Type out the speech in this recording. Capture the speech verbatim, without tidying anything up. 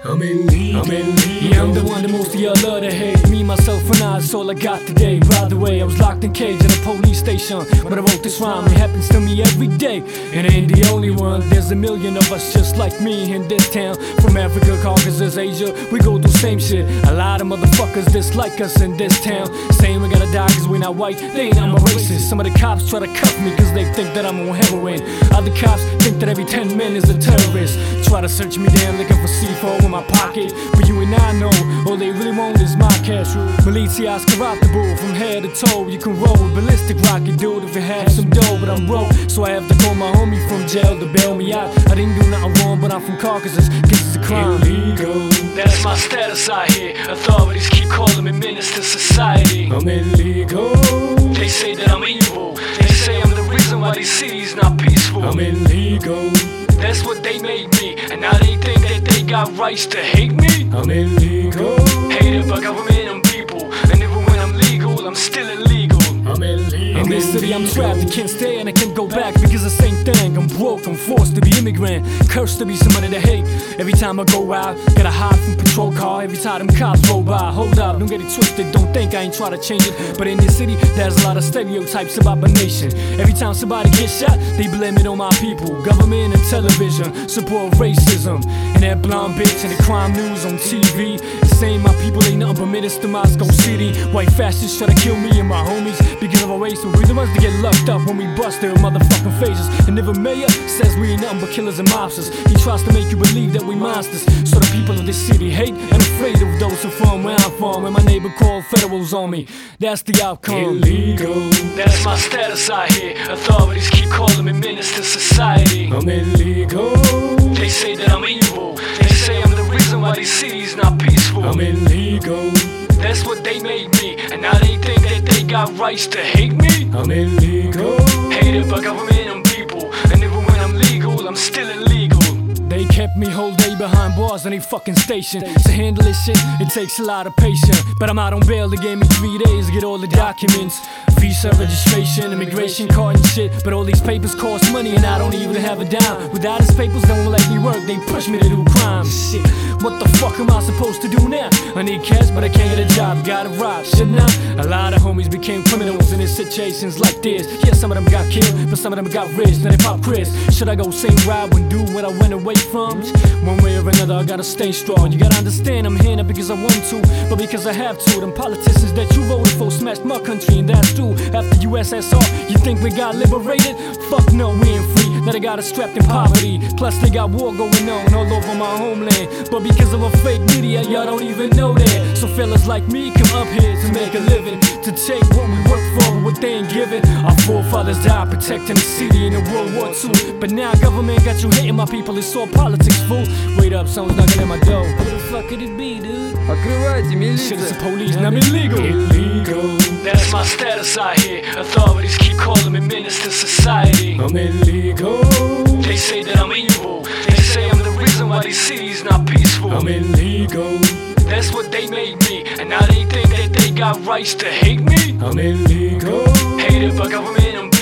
I'm illegal. I'm illegal. Yeah, I'm the one that most of y'all love to hate. Me, myself, and I, it's all I got today. By the way, I was locked in cage at a police station when I wrote this rhyme. It happens to me every day, and I ain't the only one. There's a million of us just like me in this town. From Africa, Caucasus, Asia, we go through same shit. A lot of motherfuckers dislike us in this town, saying we gotta die cause we not white. They ain't, I'm a racist. Some of the cops try to cuff me cause they think that I'm on heroin. Other cops think that every ten men is a terrorist. Try to search me down looking for C four in my pocket, but you and I know all they really want is my cash. Militia's corruptible from head to toe. You can roll with ballistic rocket, dude, if you have some dough, but I'm broke, so I have to call my homie from jail to bail me out. I didn't do nothing wrong, but I'm from Caucasus, guess it's a crime. Illegal. That's my status out here. Authorities keep calling me menace to society. I'm illegal. They say that I'm evil. They say I'm the reason why these cities not peaceful. I'm illegal. That's what they made me, and now they think that they got rights to hate me. I'm illegal. Hated by government and people, and even when I'm legal, I'm still illegal. I'm illegal. In this city I'm trapped, I can't stay and I can't go back because the same thing. I'm broke, I'm forced to be immigrant, cursed to be somebody to hate. Every time I go out, gotta hide from patrol car. Every time them cops roll by, hold up, don't get it twisted. Don't think I ain't try to change it, but in this city there's a lot of stereotypes about my nation. Every time somebody gets shot, they blame it on my people. Government and television support racism, and that blonde bitch and the crime news on T V saying my people ain't nothing but menace to Moscow City. White fascists try to kill me and my homies because of our race. We the ones that get locked up when we bust their motherfucking faces. And if a mayor says we ain't nothing but killers and mobsters, he tries to make you believe that we monsters. So the people of this city hate and afraid of those who from where I'm from. And my neighbor called federals on me, that's the outcome. Illegal. That's my status out here. Authorities keep calling me menace to society. I'm illegal. They say that I'm evil. They say I'm the reason why these cities not peaceful. I'm illegal. That's what they made me, and now they think that they got rights to hate me. I'm illegal. Hated by government and people, and even when I'm legal, I'm still illegal. They kept me whole day behind bars on a fucking station. To handle this shit, it takes a lot of patience. But I'm out on bail, they gave me three days to get all the documents. Visa, registration, immigration card and shit. But all these papers cost money and I don't even have a dime. Without these papers, they won't let me work, they push me to do crime. Shit, what the fuck am I supposed to do now? I need cash, but I can't get a job, gotta rob, shouldn't I? A lot of homies became criminals in situations like this. Yeah, some of them got killed, but some of them got rich, then they pop Chris. Should I go same route and do what I went away from? One way or another, I gotta stay strong. You gotta understand, I'm here not because I want to, but because I have to. Them politicians that you voted for smashed my country, and that's true. After U S S R, you think we got liberated? Fuck no, we ain't free. Now they got us strapped in poverty. Plus they got war going on all over my homeland. But because of a fake media, y'all don't even know that. So fellas like me come up here to make a living, to take what we work for, but what they ain't giving. Our forefathers died protecting the city in the World War Two. But now government got you hating my people, it's all politics, fool. Wait up, someone's knocking at my door. Who the fuck could it be, dude? Открывайте, Shit, it's милиция. the police, and I'm illegal. Illegal. That's my status out here. Authorities keep calling me menace to society. I'm illegal. They say that I'm evil. They say I'm the reason why these cities not peaceful. I'm illegal. That's what they made me, and now they think that they got rights to hate me. I'm illegal. Hated by government and